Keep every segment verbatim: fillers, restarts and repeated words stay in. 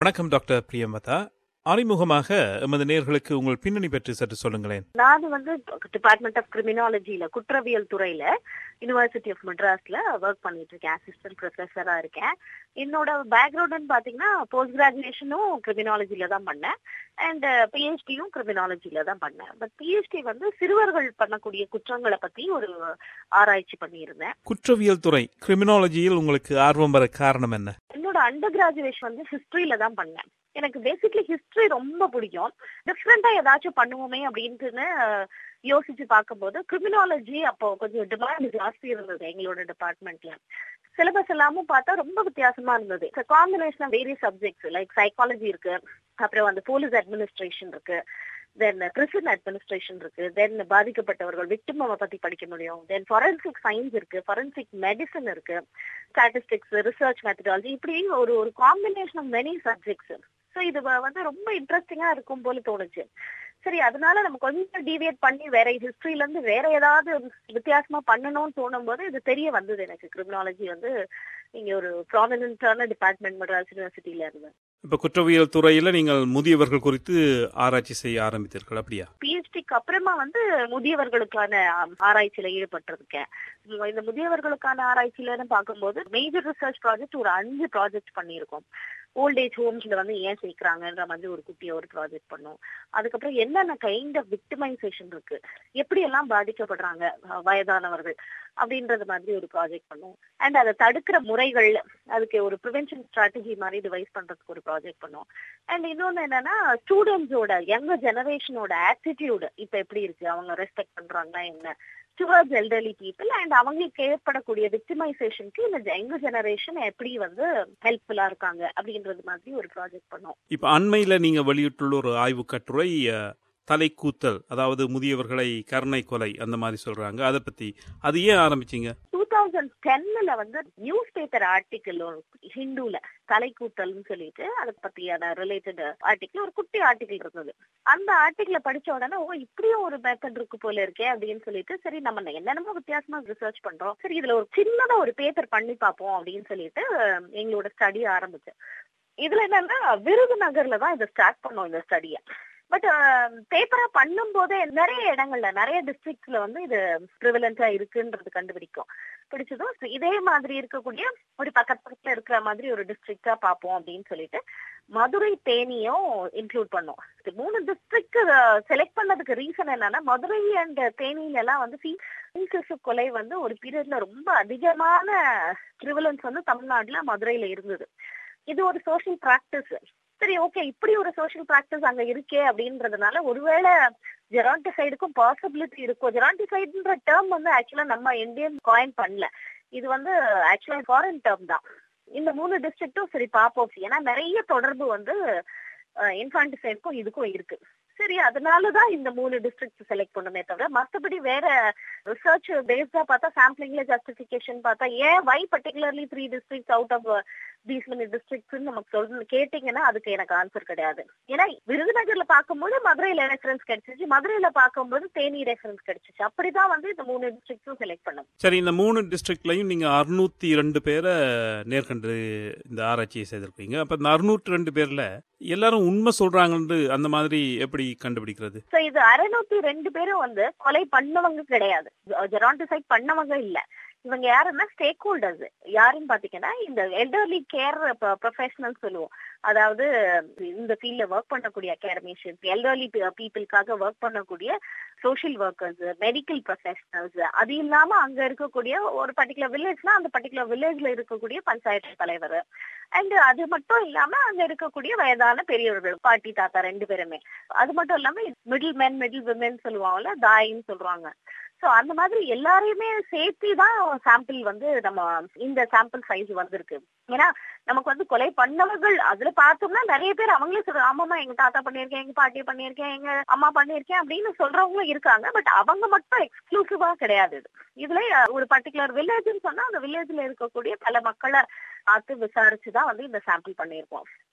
வணக்கம் டாக்டர் பிரியமதா. அறிமுகமாக எமது நேயர்களுக்கு உங்கள் பின்னணி பற்றி சற்று சொல்லுங்களேன். நான் வந்து டிபார்ட்மெண்ட் ஆஃப் கிரிமினாலஜில குற்றவியல் துறையில யூனிவர்சிட்டி ஆஃப் மெட்ராஸ்ல ஒர்க் பண்ணிட்டு இருக்கேன். அசிஸ்டன்ட் ப்ரொஃபஸரா இருக்கேன். என்னோட பேக்ரவுண்ட் பாத்தீங்கன்னா போஸ்ட் கிராஜுவேஷனும் கிரிமினாலஜில தான் பண்ணேன் அண்ட் பிஹெச்டியும் கிரிமினாலஜில தான் பண்ணேன். பட் பிஹெச்டி வந்து சிறுவர்கள் பண்ணக்கூடிய குற்றங்களை பத்தி ஒரு ஆராய்ச்சி பண்ணியிருந்தேன். குற்றவியல் துறை கிரிமினாலஜியில் உங்களுக்கு ஆர்வம் வர காரணம் என்ன? என்னோட அண்டர் கிராஜுவேஷன் வந்து ஹிஸ்டரியில தான் பண்ணேன். எனக்கு பேசிக்லி ஹிஸ்டரி ரொம்ப பிடிக்கும். டிஃப்ரெண்டா ஏதாச்சும் பண்ணுவோமே அப்படின்ட்டுன்னு யோசிச்சு பார்க்கும்போது கிரிமினாலஜி அப்போ கொஞ்சம் டிமாண்ட் ஜாஸ்தி இருந்தது எங்களோட டிபார்ட்மெண்ட்ல. சிலபஸ் எல்லாமும் பார்த்தா ரொம்ப வித்தியாசமா இருந்தது. Combination of various subjects like psychology இருக்கு, அப்புறம் வந்து போலீஸ் அட்மினிஸ்ட்ரேஷன் இருக்கு, தென் பிரிசன் அட்மினிஸ்ட்ரேஷன் இருக்கு, தென் பாதிக்கப்பட்டவர்கள் விக்டிம் பத்தி படிக்க முடியும், தென் ஃபாரன்சிக் சயின்ஸ் இருக்கு, ஃபாரன்சிக் மெடிசன் இருக்கு, ஸ்டாட்டிஸ்டிக்ஸ், ரிசர்ச் மெத்தடாலஜி, இப்படி ஒரு ஒரு combination of many subjects. So இது வந்து ரொம்ப இன்ட்ரெஸ்டிங்கா இருக்கும் போல தோணுச்சு. சரி, அதனால நம்ம கொஞ்சம் டீவியேட் பண்ணி வேற ஹிஸ்டரியில இருந்து வேற ஏதாவது வித்தியாசமா பண்ணணும்னு தோணும் போது இது தெரிய வந்தது எனக்கு. கிரிமினாலஜி வந்து இங்க ஒரு ப்ராமினன்டான டிபார்ட்மெண்ட் மெட்ராஸ் யூனிவர்சிட்டியில இருந்து. இப்ப குற்றவியல் துறையில நீங்கள் முதியவர்கள் குறித்து ஆராய்ச்சி செய்ய ஆரம்பித்தீர்கள், அப்படியா? பிஹெச்டிக்கு அப்புறமா வந்து முதியவர்களுக்கான ஆராய்ச்சியில ஈடுபட்டிருக்கேன். இந்த முதியவர்களுக்கான ஆராய்ச்சியில பார்க்கும்போது மேஜர் ரிசர்ச் ப்ராஜெக்ட் ஒரு அஞ்சு ப்ராஜெக்ட் பண்ணியிருக்கோம். ஓல்ட் ஏஜ் ஹோம்ஸ்ல வந்து ஏன் சேர்க்கிறாங்கன்ற மாதிரி ஒரு குட்டிய ஒரு ப்ராஜெக்ட் பண்ணோம். அதுக்கப்புறம் என்னென்ன கைண்ட் ஆஃப் விக்டிமைசேஷன் இருக்கு, எப்படி எல்லாம் பாதிக்கப்படுறாங்க வயதானவர்கள் அப்படின்றது மாதிரி ஒரு ப்ராஜெக்ட் பண்ணோம். அண்ட் அதை தடுக்கிற முறைகள், அதுக்கு ஒரு ப்ரிவென்ஷன் ஸ்ட்ராட்டஜி மாதிரி டிவைஸ் பண்றதுக்கு ஒரு ப்ராஜெக்ட் பண்ணோம். அண்ட் இன்னொன்னு என்னன்னா ஸ்டூடெண்ட்ஸோட யங்கர் ஜெனரேஷனோட ஆட்டிடியூடு இப்ப எப்படி இருக்கு, அவங்க ரெஸ்பெக்ட் பண்றாங்கன்னா என்ன டுவர்ட்ஸ் எல்டர்லி பீப்புள், அண்ட் அவங்களுக்கு ஏற்படக்கூடிய விக்டிமைசேஷனுக்கு இந்த யங்கர் ஜெனரேஷன் எப்படி வந்து ஹெல்ப்ஃபுல்லா இருக்காங்க அப்படின்றது மாதிரி ஒரு ப்ராஜெக்ட் பண்ணோம். இப்ப அண்மையில நீங்க வெளியிட்டுள்ள ஒரு ஆய்வு கட்டுரை தலைக்கூத்தல், அதாவது முதியவர்களை கருணை கொலை அந்த மாதிரி சொல்றாங்க. அதை பத்தி அது ஏன் ஆரம்பிச்சீங்க? டூ தௌசண்ட் டென்ல வந்து நியூஸ் பேப்பர் ஆர்டிக்கிள் ஹிந்துல தலைக்கூத்தல்னு சொல்லிட்டு அதை பத்தியான ரிலேட்டட் ஆர்டிக்கிள் ஒரு குட்டி ஆர்டிக்கிள் இருந்தது. அந்த ஆர்டிக்கிள படிச்ச உடனே ஓ இப்படியும் ஒரு மெத்தட் இருக்கு போல இருக்கே அப்படின்னு சொல்லிட்டு, சரி நம்ம என்னென்னமோ வித்தியாசமா ரிசர்ச் பண்றோம், சரி இதுல ஒரு சின்னதா ஒரு பேப்பர் பண்ணி பார்ப்போம் அப்படின்னு சொல்லிட்டு எங்களோட ஸ்டடி ஆரம்பிச்சேன். இதுல என்னன்னா விருதுநகர்ல தான் இதை ஸ்டார்ட் பண்ணோம் இந்த ஸ்டடிய. பட் பேப்பரா பண்ணும் போதே நிறைய இடங்கள்ல நிறைய டிஸ்ட்ரிக்ட்ஸ்ல வந்து இது ப்ரிவலன்ஸா இருக்குன்றது கண்டுபிடிக்கும் பிடிச்சதும் இதே மாதிரி இருக்கக்கூடிய ஒரு பக்கத்து பக்கத்துல இருக்கிற மாதிரி ஒரு டிஸ்ட்ரிக்டா பார்ப்போம் அப்படின்னு சொல்லிட்டு மதுரை தேனியும் இன்க்ளூட் பண்ணோம். மூணு டிஸ்ட்ரிக்ட் செலக்ட் பண்ணதுக்கு ரீசன் என்னன்னா, மதுரை அண்ட் தேனியில எல்லாம் வந்து சிசு கொலை வந்து ஒரு பீரியட்ல ரொம்ப அதிகமான ப்ரிவலன்ஸ் வந்து தமிழ்நாட்டுல மதுரையில இருந்தது. இது ஒரு சோசியல் பிராக்டிஸ். சரி, ஓகே, இப்படி ஒரு சோசியல் பிராக்டிஸ் அங்க இருக்கே அப்படின்றதுனால ஒருவேளை ஜெரான்டிசைடுக்கும் பாசிபிலிட்டி இருக்கும். ஜெரான்டிசைடுன்ற டேர்ம் வந்து ஆக்சுவலா நம்ம இந்தியன் காயின் பண்ணல, இது வந்து ஆக்சுவலா ஃபாரின் டேர்ம் தான். இந்த மூணு டிஸ்ட்ரிக்டும் சரி பார்ப்போம், ஏன்னா நிறைய தொடர்பு வந்து இன்ஃபான்டிசைடுக்கும் இதுக்கும் இருக்கு. சரி, அதனாலதான் இந்த மூணு டிஸ்ட்ரிக்ட் செலக்ட் பண்ணுமே தவிர மற்றபடி வேற ரிசர்ச் பேஸ்டா பார்த்தா சாம்பிளிங்ல ஜஸ்டிபிகேஷன் பார்த்தா ஏன் why particularly three district out of these many districts நமக்கு சொல்ல கேட்டீங்கன்னா அதுக்கு எனக்கு ஆன்சர் கிடையாது. ஏன்னா விருதுநகர்ல பார்க்கும்போது மதுரையில ரெஃபரன்ஸ் கிடைச்சிச்சு, மதுரையில பார்க்கும்போது தேனி ரெஃபரன்ஸ் கிடைச்சிச்சு. அப்படிதான் வந்து இந்த மூணு டிஸ்ட்ரிக்ட்ஸும் செலக்ட் பண்ணும். சரி, இந்த மூணு டிஸ்ட்ரிக்ட்லயும் நீங்க அறுநூத்தி ரெண்டு பேரை நேர்கண்டு இந்த ஆராய்ச்சியை செய்திருக்கீங்க. அப்ப இந்த அறுநூற்றி ரெண்டு பேர்ல எல்லாரும் உண்மை சொல்றாங்கன்னு அந்த மாதிரி எப்படி கண்டுபிடிக்கிறது? இது அறுநூத்தி ரெண்டு பேரும் வந்து கொலை பண்ணவங்க கிடையாது, ஜெரான்டிசைட் பண்ணவங்க இல்ல. இவங்க யாருன்னா ஸ்டேக் ஹோல்டர்ஸ். யாருன்னு பாத்தீங்கன்னா இந்த எல்டர்லி கேர் ப்ரொஃபஷனல் சொல்லுவோம், அதாவது இந்த ஃபீல்ட்ல ஒர்க் பண்ணக்கூடிய அகாடமிஷியன்ஸ், எல்டர்லி பீப்புளுக்காக ஒர்க் பண்ணக்கூடிய சோஷியல் ஒர்க்கர்ஸ், மெடிக்கல் ப்ரொஃபஷனல்ஸ், அது இல்லாம அங்க இருக்கக்கூடிய ஒரு பர்டிகுலர் வில்லேஜ்னா அந்த பர்டிகுலர் வில்லேஜ்ல இருக்கக்கூடிய பஞ்சாயத்து தலைவர், அண்ட் அது மட்டும் இல்லாம அங்க இருக்கக்கூடிய வயதான பெரியவர்கள், பாட்டி தாத்தா ரெண்டு பேருமே. அது மட்டும் இல்லாம மிடில் மென் மிடில் விமென் சொல்லுவாங்கல்ல, தாயின்னு சொல்றாங்க. சோ அந்த மாதிரி எல்லாரையுமே சேர்த்து தான் சாம்பிள் வந்து நம்ம இந்த சாம்பிள் சைஸ் வந்திருக்கு. ஏன்னா நமக்கு வந்து கொலை பண்ணவர்கள் அதுல பார்த்தோம்னா நிறைய பேர் அவங்களே சொல்றாங்க, ஆமாமா எங்க தாத்தா பண்ணியிருக்கேன், எங்க பாட்டி பண்ணியிருக்கேன், எங்க அம்மா பண்ணியிருக்கேன் அப்படின்னு சொல்றவங்களும் இருக்காங்க. பட் அவங்க மட்டும் எக்ஸ்க்ளூசிவா கிடையாது. இதுல ஒரு பர்டிகுலர் வில்லேஜ்னு சொன்னா அந்த வில்லேஜ்ல இருக்கக்கூடிய பல மக்களை பார்த்து விசாரிச்சுதான் வந்து இந்த சாம்பிள் பண்ணியிருக்கோம்.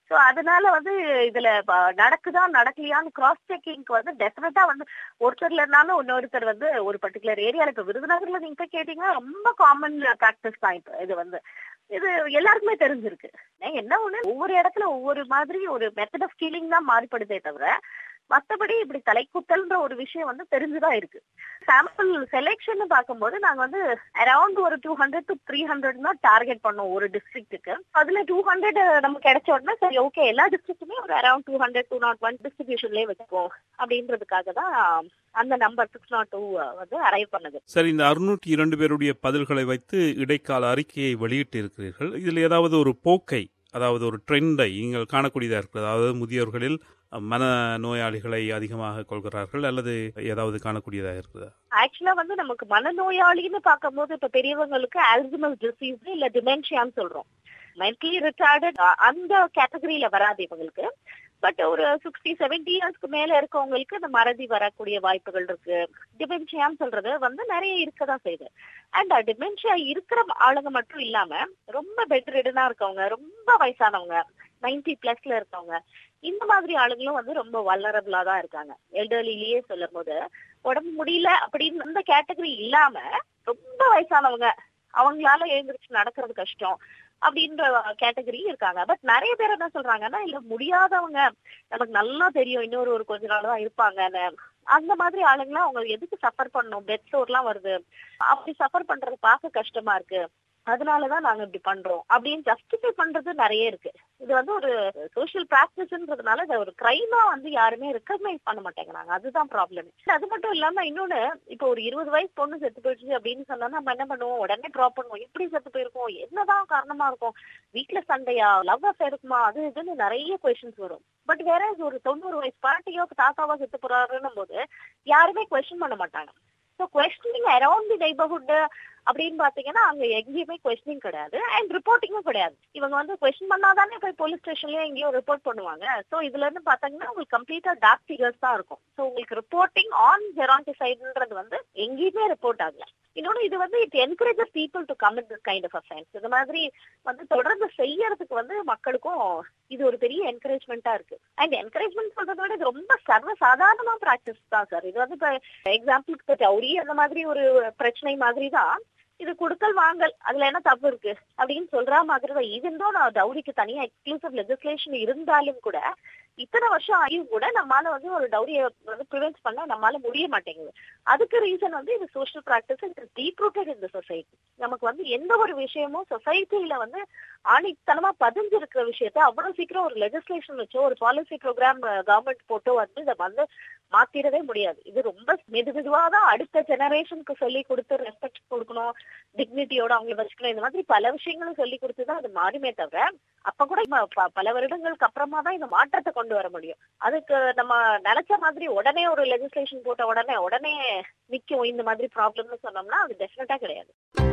சோ அதனால வந்து இதுல நடக்குதா நடக்கலையான்னு கிராஸ் செக்கிங்க்கு வந்து டெஃபினட்டா வந்து ஒருத்தர்ல இருந்தாலும் இன்னொருத்தர் வந்து ஒரு பர்டிகுலர் ஏரியால இப்ப விருதுநகர்ல நீங்க போய் கேட்டீங்கன்னா ரொம்ப காமன் பிராக்டிஸ் தான். இப்ப இது வந்து இது எல்லாருக்குமே தெரிஞ்சிருக்கு. என்ன ஒண்ணு, ஒவ்வொரு இடத்துல ஒவ்வொரு மாதிரி ஒரு மெத்தட் ஆஃப் கீலிங் தான் மாறுபடுதே தவிர மத்தபடி இப்படி தலைக்குத்தல்ன்ற ஒரு விஷயம் வந்து தெரிஞ்சுதான் இருக்கு. சாம்பிள் செலெக்ஷன் பார்க்கும்போது நாங்க வந்து அரௌண்ட் ஒரு two hundred to three hundred தான் டார்கெட் பண்ணோம் ஒரு டிஸ்ட்ரிக்ட்டுக்கு. அதுல டூ ஹண்ட்ரட் நமக்கு கிடைச்ச உடனே சரி ஓகே எல்லா டிஸ்ட்ரிக்ட்டுமே ஒரு around two hundred two naught one டிஸ்ட்ரிபியூஷன்லேயே வச்சுக்கோம் அப்படின்றதுக்காக தான் அந்த நம்பர் சிக்ஸ் நாட் டூ வந்து அரைவ் பண்ணது. சரி, இந்த அறுநூற்றி இரண்டு பேருடைய பதில்களை வைத்து இடைக்கால அறிக்கையை வெளியிட்டு இருக்கிறீர்கள். இதில் ஏதாவது ஒரு போக்கை, அதாவது ஒரு ட்ரெண்டை நீங்கள் காணக்கூடியதா இருக்கிறது? அதாவது முதியோர்களில் மன நோயாளிகளை அதிகமாக கொள்கிறார்கள் அல்லது ஏதாவது காணக்கூடியதாக இருக்குதா? ஆக்சுவலா வந்து நமக்கு மனநோயாளின்னு பார்க்கும்போது இப்ப பெரியவங்களுக்கு ஆல்சைமர்ஸ் டிசீஸ் இல்ல டிமென்ஷியான்னு சொல்றோம். மென்டலி ரிட்டார்டட் அந்த கேட்டகரியில வராது இவங்களுக்கு. பட் ஒரு சிக்ஸ்டி செவன்டி இயர்ஸ்க்கு மேல இருக்கவங்களுக்கு இந்த மறதி வரக்கூடிய வாய்ப்புகள் இருக்கு. டிமென்ஷியான்னு சொல்றது வந்து நிறைய இருக்கதான் செய்யுது. அண்ட் டிமென்ஷியா இருக்கிற ஆளுங்க மட்டும் இல்லாம ரொம்ப பெட் ரிடனா இருக்கவங்க, ரொம்ப வயசானவங்க, நைன்டி பிளஸ்ல இருக்கவங்க, இந்த மாதிரி ஆளுங்களும் வந்து ரொம்ப வல்னரபிளா தான் இருக்காங்க. எல்டர்லிலேயே சொல்லும் போது உடம்பு முடியல அப்படின்னு அந்த கேட்டகரி இல்லாம ரொம்ப வயசானவங்க, அவங்களால எழுந்திரிச்சு நடக்கிறது கஷ்டம் அப்படின்ற கேட்டகரி இருக்காங்க. பட் நிறைய பேர் என்ன சொல்றாங்கன்னா, இல்ல முடியாதவங்க நமக்கு நல்லா தெரியும் இன்னொரு ஒரு கொஞ்ச நாள் தான் இருப்பாங்கன்னு, அந்த மாதிரி ஆளுங்களாம் அவங்க எதுக்கு சஃபர் பண்ணணும், பெட் சோர் எல்லாம் வருது, அப்படி சஃபர் பண்றது பார்க்க கஷ்டமா இருக்கு, அதனாலதான் நாங்க இப்படி பண்றோம் அப்படின்னு ஜஸ்டிஃபை பண்றது நிறைய இருக்கு. இது வந்து ஒரு சோசியல் பிராக்டிஸ்ன்றதுனால இதை ஒரு கிரைமா வந்து யாருமே ரெக்கக்னைஸ் பண்ண மாட்டேங்கிறாங்க. அதுதான் ப்ராப்ளம். அது மட்டும் இல்லாம இன்னொன்னு, இப்போ ஒரு இருபது வயசு பொண்ணு செத்து போயிடுச்சு அப்படின்னு சொன்னா நம்ம என்ன பண்ணுவோம், உடனே ட்ராப் பண்ணுவோம். எப்படி செத்து போயிருக்கோம், என்னதான் காரணமா இருக்கும், வீட்டுல சண்டையா, லவ் அஃபேர் இருக்குமா, அது இதுன்னு நிறைய கொஸ்டின்ஸ் வரும். பட் வேற ஒரு தொண்ணூறு வயசு பாட்டியோ தாத்தாவோ செத்து போறாருன்னும் போது யாருமே கொஸ்டின் பண்ண மாட்டாங்க. So questioning around the neighbourhood அப்படின்னு பாத்தீங்கன்னா அங்க எங்கேயுமே கொஸ்டினிங் கிடையாது அண்ட் ரிப்போர்ட்டிங்கும் கிடையாது. இவங்க வந்து கொஸ்டின் பண்ணாதானே போய் போலீஸ் ஸ்டேஷன்லயே எங்கேயோ ரிப்போர்ட் பண்ணுவாங்க. ஸோ இதுல இருந்து பாத்தீங்கன்னா உங்களுக்கு கம்ப்ளீட்டா டார்க் ஃபிகர்ஸ் தான் இருக்கும். ஸோ உங்களுக்கு ரிப்போர்ட்டிங் ஆன் ஜெரான்டிசைடுன்றது வந்து எங்கேயுமே ரிப்போர்ட் ஆகல. இன்னொன்னு, இது வந்து it encourages people to commit this kind of offence. இந்த மாதிரி வந்து தொடர்ந்து செய்யறதுக்கு வந்து மக்களுக்கும் இது ஒரு பெரிய என்கரேஜ்மெண்டா இருக்கு. அண்ட் என்கரேஜ்மெண்ட் சொல்றத விட இது ரொம்ப சர்வ சாதாரணமா பிராக்டிஸ் தான் சார். இது வந்து இப்ப எக்ஸாம்பிளுக்கு டவுரி அந்த மாதிரி ஒரு பிரச்சனை மாதிரி தான் இது. கொடுக்கல் வாங்கல் அதுல என்ன தப்பு இருக்கு அப்படின்னு சொல்ற மாதிரி தான். ஈவன் தோ நான் டவுரிக்கு தனியா எக்ஸ்க்ளூசிவ் லெஜிஸ்லேஷன் இருந்தாலும் கூட இத்தனை வருஷம் ஆகியும் கூட நம்மளால வந்து ஒரு டவுரியை வந்து ப்ரிவென்ட் பண்ண நம்மளால முடிய மாட்டேங்குது. அதுக்கு ரீசன் வந்து இது social practice it is deep rooted in the society. நமக்கு வந்து எந்த ஒரு விஷயமும் சொசைட்டில வந்து ஆணித்தனமா பதிஞ்சிருக்கிற விஷயத்த அவ்வளவு சீக்கிரம் ஒரு லெஜிஸ்லேஷன் வச்சோ ஒரு பாலிசி ப்ரோக்ராம் கவர்மெண்ட் போட்டோ வந்து இதை வந்து மாத்திரவே முடியாது. இது ரொம்ப மெது மெதுவாதான் அடுத்த ஜெனரேஷனுக்கு சொல்லி கொடுத்து ரெஸ்பெக்ட் கொடுக்கணும், டிக்னிட்டியோட அவங்களை வச்சுக்கணும், இந்த மாதிரி பல விஷயங்களும் சொல்லி கொடுத்துதான் அது மாறுமே தவிர அப்ப கூட பல வருடங்களுக்கு அப்புறமா தான் இந்த மாற்றத்தை கொண்டு வர முடியும். அதுக்கு நம்ம நினைச்ச மாதிரி உடனே ஒரு லெஜிஸ்லேஷன் போட்ட உடனே உடனே நிக்கும் இந்த மாதிரி ப்ராப்ளம்னு சொன்னோம்னா அது டெஃபினட்டா கிடையாது.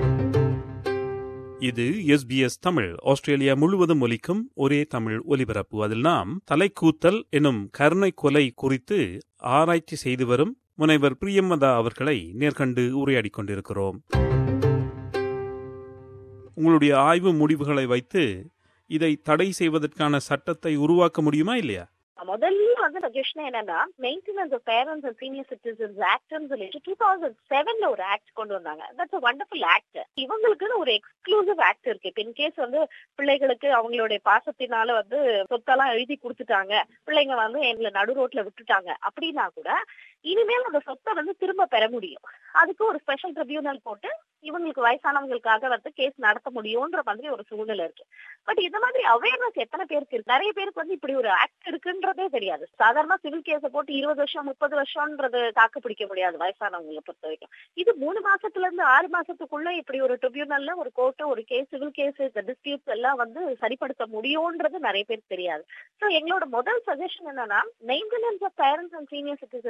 இது S B S Tamil, Australia முழுவதும் ஒலிக்கும் ஒரே தமிழ் ஒலிபரப்பு. அதில் நாம் தலைக்கூத்தல் எனும் கருணை கொலை குறித்து ஆராய்ச்சி செய்து வரும் முனைவர் பிரியமதா அவர்களை நேர்கண்டு உரையாடிக் கொண்டிருக்கிறோம். உங்களுடைய ஆய்வு முடிவுகளை வைத்து இதை தடை செய்வதற்கான சட்டத்தை உருவாக்க முடியுமா இல்லையா? முதல்ல வந்து சஜஷன் என்னன்னா, maintenance of parents and senior citizens ஆக்ட்னு சொல்லிட்டு டூ தௌசண்ட் செவன்ல ஒரு ஆக்ட் கொண்டு வந்தாங்க. That's a wonderful act. இவங்களுக்குன்னு ஒரு எக்ஸ்க்ளூசிவ் ஆக்ட் இருக்கு. இப்ப இன்கேஸ் வந்து பிள்ளைகளுக்கு அவங்களுடைய பாசத்தினால வந்து சொத்தெல்லாம் எழுதி கொடுத்துட்டாங்க, பிள்ளைங்க வந்து எங்களை நடு ரோட்ல விட்டுட்டாங்க அப்படின்னா கூட இனிமேல் அந்த சொத்தை வந்து திரும்ப பெற முடியும். அதுக்கு ஒரு ஸ்பெஷல் ட்ரிபியூனல் போட்டு இவங்களுக்கு வயசானவங்களுக்காக வந்து கேஸ் நடத்த முடியும்ன்ற மாதிரி ஒரு சூழ்நிலை இருக்கு. பட் இந்த மாதிரி அவேர்னஸ் எத்தனை பேருக்கு இருக்கு? நிறைய பேருக்கு வந்து இப்படி ஒரு ஆக்ட் இருக்குன்றதே தெரியாது. சாதாரண சிவில் கேஸ போட்டு இருபது வருஷம் முப்பது வருஷம்ன்றது தாக்கு பிடிக்க முடியாது வயசானவங்களை பொறுத்த வரைக்கும். இது மூணு மாசத்துல இருந்து ஆறு மாசத்துக்குள்ள இப்படி ஒரு ட்ரிபியூனல்ல ஒரு கோர்ட்டு ஒரு கேஸ் சிவில் கேஸ் இந்த டிஸ்பியூட்ஸ் எல்லாம் வந்து சரிப்படுத்த முடியும்ன்றது நிறைய பேருக்கு தெரியாது. ஸோ எங்களோட முதல் சஜஷன் என்னன்னா, maintenance of parents and senior citizens act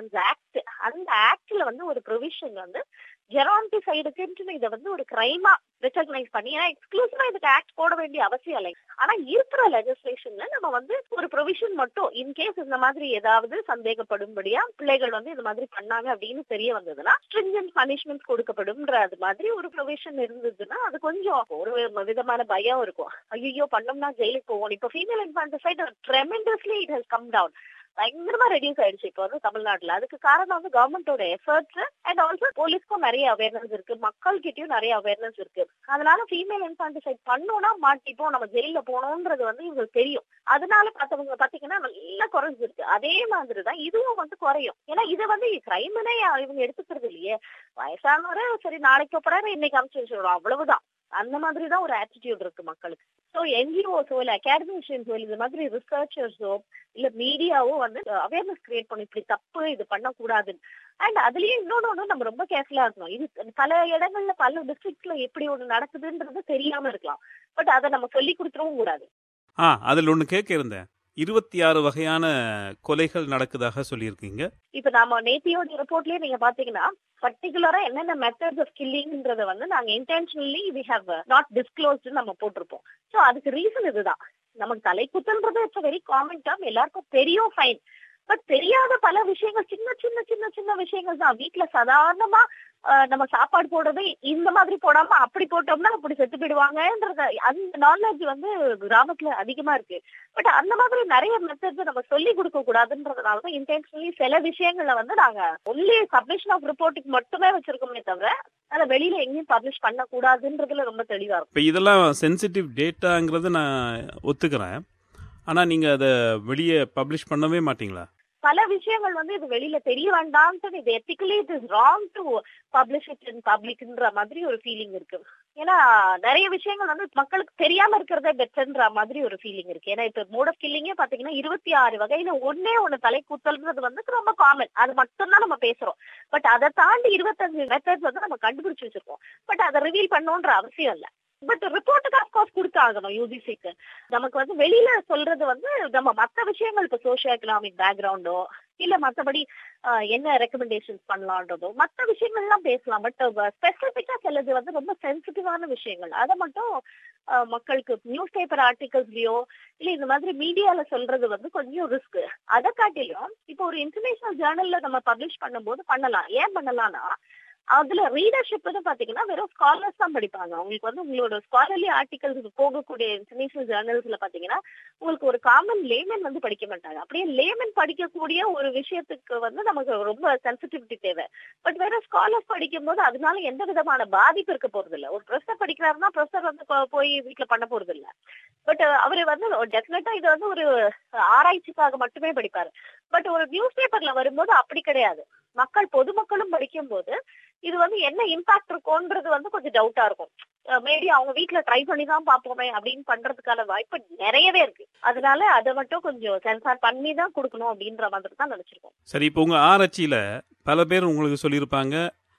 அந்த ஆக்ட்ல வந்து ஒரு ப்ரொவிஷன் வந்து ஜெரான்டிசைடுக்கு இதை வந்து ஒரு கிரைமா ரெகக்னைஸ் பண்ணி, ஏன்னா எக்ஸ்க்ளூசிவா இதுக்கு ஆக்ட் போட வேண்டிய அவசியம் இல்லை. ஆனா இருக்கிற லெஜிஸ்லேஷன்ல நம்ம வந்து ஒரு ப்ரொவிஷன் மட்டும் இன்கேஸ் இந்த மாதிரி ஏதாவது சந்தேகப்படும்படியா பிள்ளைகள் வந்து இந்த மாதிரி பண்ணாங்க அப்படின்னு தெரிய வந்ததுன்னா ஸ்ட்ரிஞ்சன்ட் பனிஷ்மெண்ட் கொடுக்கப்படும்ன்ற அது மாதிரி ஒரு ப்ரொவிஷன் இருந்ததுன்னா அது கொஞ்சம் ஒரு விதமான பயம் இருக்கும். ஐயோ பண்ணோம்னா ஜெயிலுக்கு போவோம். இப்ப female infanticide tremendously it has come down, பயங்கரமா ரெடியூஸ் ஆயிடுச்சு இப்போ வந்து தமிழ்நாட்டுல. அதுக்கு காரணம் வந்து கவர்மெண்டோட எஃபர்ட்ஸ் அண்ட் ஆல்சோ போலீஸ்க்கும் நிறைய அவேர்னஸ் இருக்கு, மக்கள் கிட்டயும் நிறைய அவேர்னஸ் இருக்கு. அதனால ஃபீமேல் இன்ஃபான்டிசைட் பண்ணோம்னா மாட்டிப்போம், நம்ம ஜெயில போனோம்ன்றது வந்து இவங்களுக்கு தெரியும். அதனால பார்த்தவங்க பாத்தீங்கன்னா நல்லா குறைஞ்சிருக்கு. அதே மாதிரிதான் இதுவும் வந்து குறையும். ஏன்னா இது வந்து கிரைம்னே இவங்க எடுத்துக்கிறது இல்லையே. வயசானவரை சரி நாளைக்கு போறாரு இன்னைக்கு அனுப்பிச்சு வச்சிடறோம், அவ்வளவுதான். அந்த மாதிரிதான் ஒரு ஆட்டிடியூட் இருக்கு மக்களுக்கு. ஸோ என்ஜிஓஸோ இல்ல அகாடமிஷியன்ஸோ இந்த மாதிரி ரிசர்ச்சர்ஸோ இல்ல மீடியாவோ வந்து அவேர்னஸ் கிரியேட் பண்ணி இப்படி தப்பு இது பண்ணக்கூடாதுன்னு. அண்ட் அதுலயே இன்னொன்னு ஒண்ணு நம்ம ரொம்ப கேர்ஃபுல்லா இருக்கணும். இது பல இடங்கள்ல பல டிஸ்ட்ரிக்ட்ல எப்படி ஒண்ணு நடக்குதுன்றது தெரியாம இருக்கலாம், பட் அதை நம்ம சொல்லி கொடுத்துடவும் கூடாது. ஆ அதுல ஒண்ணு கேட்க இருந்தேன், இருபத்தி ஆறு வகையான கொலைகள் நடக்குதாக சொல்லியிருக்கீங்க. இப்ப நாம நேத்தியோட ரிப்போர்ட்லயே நீங்க பாத்தீங்கன்னா பர்டிகுலரா என்னென்ன மெத்தட்ஸ் ஆஃப் கில்லிங்ன்றத வந்து நாங்க intentionally we have not disclosed நம்ம போட்டிருப்போம். சோ அதுக்கு ரீசன் இதுதான். நமக்கு தலைக்குத்தல்ன்றது இட்ஸ் வெரி காமன் டேர்ம், எல்லாருக்கும் தெரியும், ஃபைன். பட் தெரியாத பல விஷயங்கள், சின்ன சின்ன சின்ன சின்ன விஷயங்கள் தான். வீட்டுல சாதாரணமா நம்ம சாப்பாடு போடுறது இந்த மாதிரி போடாம அப்படி போட்டோம்னா அப்படி செத்து போயிடுவாங்கன்றத அந்த நாலேஜ் வந்து கிராமத்துல அதிகமா இருக்கு. பட் அந்த மாதிரி நிறைய மெத்தட்ஸ் நம்ம சொல்லி கொடுக்க கூடாதுன்றதுனாலதான் இன்டென்ஷனலி சில விஷயங்களை வந்து நாங்க ஒன்லி சப்மிஷன் ஆஃப் ரிப்போர்ட்டுக்கு மட்டுமே வச்சிருக்கோமே தவிர அதை வெளியில எங்கேயும் பப்ளிஷ் பண்ண கூடாதுன்றதுல ரொம்ப தெளிவா இருக்கும். இப்ப இதெல்லாம் சென்சிட்டிவ் டேட்டாங்கிறது நான் ஒத்துக்கிறேன், ஆனா நீங்க அதை வெளியே பப்ளிஷ் பண்ணவே மாட்டீங்களா? பல விஷயங்கள் வந்து இது வெளியில தெரிய வேண்டாம்னு, இது ethically it is wrong to publish it in பப்ளிக்ன்ற மாதிரி ஒரு ஃபீலிங் இருக்கு. ஏன்னா நிறைய விஷயங்கள் வந்து மக்களுக்கு தெரியாம இருக்கிறதே பெட்டர்ன்ற மாதிரி ஒரு ஃபீலிங் இருக்கு. ஏன்னா இப்ப மோட் ஆஃப் கில்லிங்கே பாத்தீங்கன்னா இருபத்தி ஆறு வகையில ஒன்னே ஒண்ணு தலை கூத்தல்ன்றது வந்து ரொம்ப காமன், அது மட்டும்தான் நம்ம பேசுறோம். பட் அதை தாண்டி இருபத்தஞ்சு மெத்தட்ஸ் வந்து நம்ம கண்டுபிடிச்சு வச்சிருக்கோம். பட் அதை ரிவீல் பண்ணணும்ன்ற அவசியம் இல்லை. பட் ரிப்போர்ட்டுக்கு அப்கோர்ஸ் கொடுத்தாகணும் யூஜிசிக்கு. நமக்கு வந்து வெளியில சொல்றது வந்து நம்ம மற்ற விஷயங்கள் இப்ப சோசியோ எக்கனாமிக் பேக்ரவுண்டோ இல்ல மற்றபடி என்ன ரெக்கமெண்டேஷன்ஸ் பண்ணலான்றதோ மற்ற விஷயங்கள் எல்லாம் பேசலாம். பட் ஸ்பெசிபிக்கா சிலது வந்து ரொம்ப சென்சிட்டிவான விஷயங்கள், அதை மட்டும் மக்களுக்கு நியூஸ் பேப்பர் ஆர்டிகல்ஸ்லயோ இல்ல இந்த மாதிரி மீடியால சொல்றது வந்து கொஞ்சம் ரிஸ்க். அதை காட்டிலும் இப்போ ஒரு இன்டர்நேஷனல் ஜேர்னல்ல நம்ம பப்ளிஷ் பண்ணும்போது பண்ணலாம். ஏன் பண்ணலாம்னா அதுல ரீடர்ஷிப் பாத்தீங்கன்னா வெறும் ஸ்காலர்ஸ் தான் படிப்பாங்க. உங்களுக்கு வந்து உங்களோட ஸ்காலர்லி ஆர்டிகல்ஸ் போகக்கூடிய இன்டர்நேஷனல் ஜேர்னல்ஸ்ல பாத்தீங்கன்னா உங்களுக்கு ஒரு காமன் லேமன் வந்து படிக்க மாட்டாங்க. அப்படியே லேமன் படிக்கக்கூடிய ஒரு விஷயத்துக்கு வந்து நமக்கு ரொம்ப சென்சிட்டிவிட்டி தேவை. பட் வேற ஸ்காலர்ஸ் படிக்கும் போது அதனால எந்த விதமான பாதிப்பு இருக்க போறது இல்லை. ஒரு ப்ரொஃபஸர் படிக்கிறாருன்னா ப்ரொஃபஸர் வந்து போய் வீட்டுல பண்ண போறது இல்லை. பட் அவரு வந்து டெஃபினட்டா இது வந்து ஒரு ஆராய்ச்சிக்காக மட்டுமே படிப்பாரு. பட் ஒரு நியூஸ் பேப்பர்ல வரும்போது அப்படி கிடையாது. மக்கள் பொதுமக்களும் படிக்கும் போது இது வந்து என்ன இம்பாக்ட் இருக்கும்ன்றது வந்து கொஞ்சம் டவுட்டா இருக்கும். மேபி அவங்க வீட்டுல ட்ரை பண்ணி தான் பாப்போமே அப்படின்னு பண்றதுக்கான வாய்ப்பு நிறையவே இருக்கு. அதனால அதை மட்டும் கொஞ்சம் சென்சார் பண்ணி தான் கொடுக்கணும் அப்படின்ற மாதிரி தான் நினைச்சிருக்கோம். சரி, இப்போ உங்க ஆராய்ச்சியில பல பேர் உங்களுக்கு சொல்லியிருப்பாங்க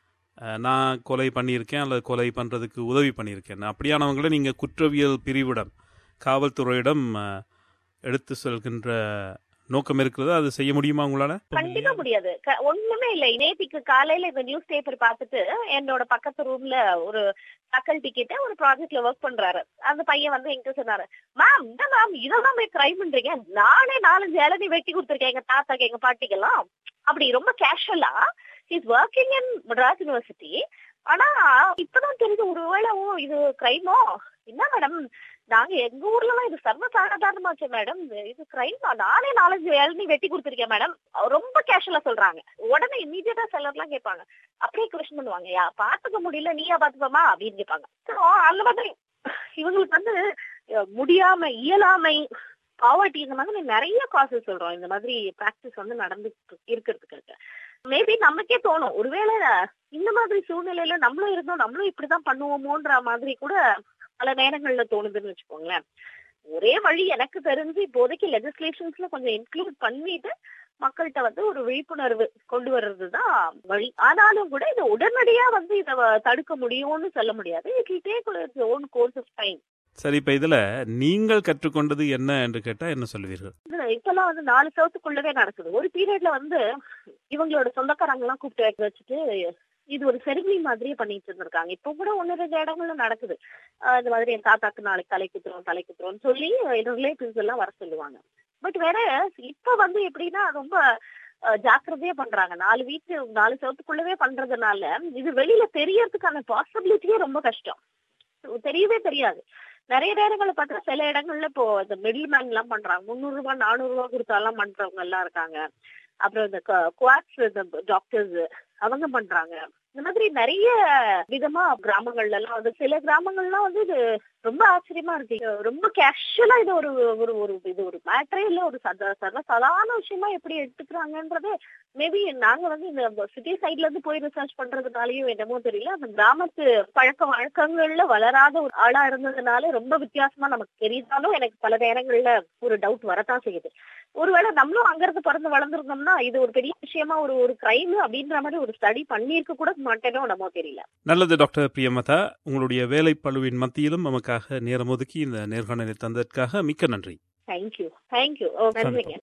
நான் கொலை பண்ணியிருக்கேன் அல்லது கொலை பண்றதுக்கு உதவி பண்ணியிருக்கேன். அப்படியானவங்களை நீங்க குற்றவியல் பிரிவிடம் காவல்துறையிடம் எடுத்து செல்கின்ற நோக்கம் இருக்கிறது. அது செய்ய முடியுமா உங்களால? கண்டிப்பா முடியாது. ஒண்ணுமே இல்லை. நேத்திக்கு காலையில இந்த நியூஸ் பேப்பர் பார்த்துட்டு என்னோட பக்கத்து ரூம்ல ஒரு ஃபேக்கல்டி கிட்ட ஒரு ப்ராஜெக்ட்ல ஒர்க் பண்றாரு. அந்த பையன் வந்து எங்க சொன்னாரு, மேம் இந்த மேம் இதெல்லாம் போய் கிரைம் பண்றீங்க, நானே நாலஞ்சு இளநீ வெட்டி கொடுத்துருக்கேன் எங்க தாத்தாக்கு எங்க பாட்டிக்கெல்லாம். அப்படி ரொம்ப கேஷுவலா is working in Madras university. ஆனா இப்பதான் தெரிஞ்சு ஒருவேளை இது கிரைமோ என்ன மேடம், நாங்க எங்க ஊர்ல எல்லாம் இது சர்வசாதாரணமாச்சு மேடம், இது கிரைம், நானே நாலஞ்சு இளநீ வெட்டி கொடுத்துருக்கேன் மேடம். ரொம்ப கேஷுவலா சொல்றாங்க. உடனே இமீடியட்டா செல்லர் எல்லாம் கேட்பாங்க, அப்படியே கொஸ்டின் பண்ணுவாங்க, யா பாத்துக்க முடியல நீயா பாத்துப்போமா அப்படின்னு கேட்பாங்க. அந்த மாதிரி இவங்களுக்கு வந்து முடியாம இயலாமை பாவர்ட்டி இந்த மாதிரி நிறைய காசஸ் சொல்றோம். இந்த மாதிரி பிராக்டிஸ் வந்து நடந்து இருக்கிறதுக்கு மேபி நமக்கே தோணும் ஒருவேளை இந்த மாதிரி சூழ்நிலையில நம்மளும் இருந்தோம் நம்மளும் இப்படிதான் பண்ணுவோமோன்ற மாதிரி கூட பல நேரங்கள்ல தோணுதுன்னு வச்சுக்கோங்களேன். ஒரே வழி எனக்கு தெரிஞ்சு இப்போதைக்கு லெஜிஸ்லேஷன்ஸ்ல கொஞ்சம் இன்க்ளூட் பண்ணிட்டு மக்கள்கிட்ட வந்து ஒரு விழிப்புணர்வு கொண்டு வர்றதுதான் வழி. ஆனாலும் கூட இதை உடனடியா வந்து இதை தடுக்க முடியும்னு சொல்ல முடியாது. It will take its own course of time. சரி, இப்ப இதுல நீங்கள் கற்றுக்கொண்டது என்ன என்று கேட்டா என்ன சொல்லுவீர்கள்? இப்பெல்லாம் வந்து நாலு சவுத்துக்குள்ளவே நடக்குது. ஒரு பீரியட்ல வந்து இவங்களோட சொந்தக்காரங்க எல்லாம் கூப்பிட்டு வச்சுட்டு இது ஒரு செரிமனி மாதிரியே பண்ணிட்டு இருந்திருக்காங்க. இப்ப கூட ஒன்னு ரெண்டு இடங்கள்ல நடக்குது. இந்த மாதிரி என் தாத்தாக்கு நாளைக்கு தலை குத்துறோம் தலை குத்துறோம்னு சொல்லி ரிலேட்டிவ்ஸ் எல்லாம் வர சொல்லுவாங்க. பட் வேற இப்ப வந்து எப்படின்னா ரொம்ப ஜாக்கிரதையா பண்றாங்க. நாலு வீட்டு நாலு சவுத்துக்குள்ளவே பண்றதுனால இது வெளியில தெரியறதுக்கான பாசிபிலிட்டியே ரொம்ப கஷ்டம். தெரியவே தெரியாது. நிறைய நேரங்களை பார்த்தா சில இடங்கள்ல இப்போ இந்த மிடில் மேன் எல்லாம் பண்றாங்க. முந்நூறு ரூபாய் நானூறு ரூபாய் கொடுத்தாலாம் பண்றவங்க எல்லாம் இருக்காங்க. அப்புறம் இந்த குவாட்ஸ் டாக்டர்ஸ் அவங்க பண்றாங்க. இந்த மாதிரி நிறைய விதமா கிராமங்கள்ல எல்லாம் வந்து சில கிராமங்கள்லாம் வந்து இது ரொம்ப ஆச்சரியமா இருக்கு. ரொம்ப கேஷுவலா இது ஒரு ஒரு ஒரு இது ஒரு மேட்டரே இல்ல, ஒரு சத சர்வ சாதாரண விஷயமா எப்படி எடுத்துக்கிறாங்கன்றது மேபி நாங்க வந்து இந்த சிட்டி சைட்ல இருந்து போய் ரிசர்ச் பண்றதுனாலயும் என்னமோ தெரியல, அந்த கிராமத்து பழக்க வழக்கங்கள்ல வளராத ஒரு ஆளா இருந்ததுனால ரொம்ப வித்தியாசமா நமக்கு தெரியுதாலும் எனக்கு பல நேரங்கள்ல ஒரு டவுட் வரத்தான் செய்யுது. ஒருவேளை நம்மளும் அங்க இருந்து பிறந்து வளர்ந்துருந்தோம்னா இது ஒரு பெரிய விஷயமா ஒரு ஒரு கிரைம் அப்படின்ற மாதிரி ஒரு ஸ்டடி பண்ணியிருக்க கூட மாட்டேனோ நம்ம தெரியல. நல்லது டாக்டர் பிரியமதா, உங்களுடைய வேலை பளுவின் மத்தியிலும் நமக்காக நேரம் ஒதுக்கி இந்த நேர்காணலை தந்ததற்காக மிக்க நன்றி. தேங்க்யூ தேங்க்யூ நன்றிங்க.